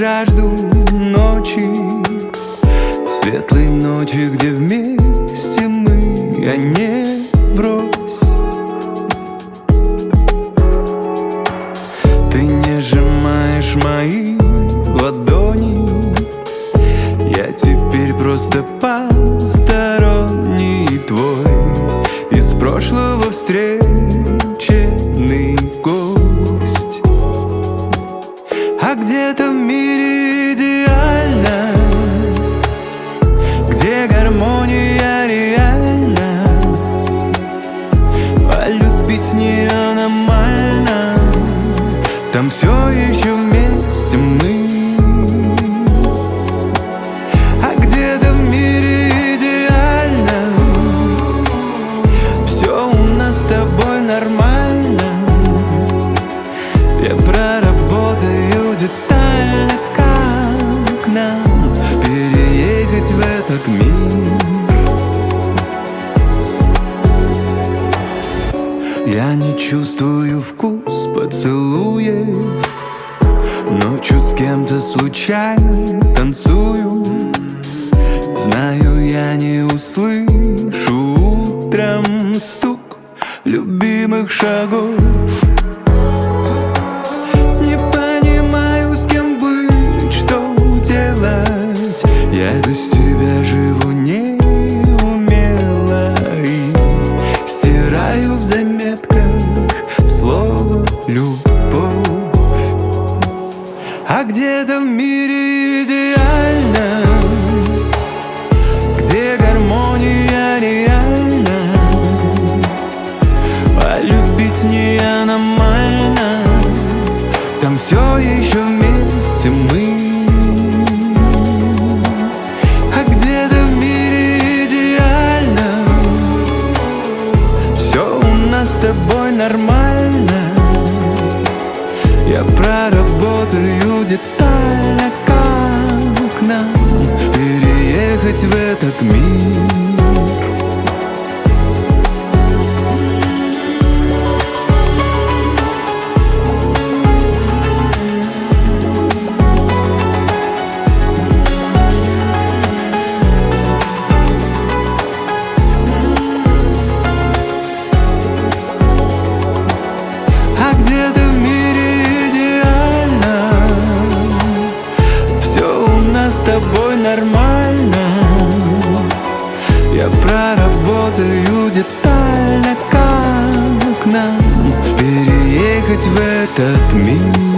жажду ночи, светлой ночи, где вместе мы, а не врозь. Ты не сжимаешь мои ладони, я теперь просто посторонний твой, из прошлого встреченный гость. А где-то в мире идеально, где гармония реальна, полюбить не аномально, там все еще вместе мы. А где-то в мире идеально, все у нас с тобой нормально. Я проработаю детально, как нам переехать в этот мир. Я не чувствую вкус поцелуев, ночью с кем-то случайно танцую. Знаю, я не услышу утром стук любимых шагов. Не понимаю, с кем быть, что делать. Я без тебя живу неумело и стираю в заметках слово «любовь». А где-то в мире идеально, где гармония реальна, полюбить не аномально, там все еще вместе мы. А где-то в мире идеально, все у нас с тобой нормально. Я проработаю детально, как нам переехать в этот мир. А где-то в мире идеально, все у нас с тобой нормально. Я проработаю детально, как нам переехать в этот мир.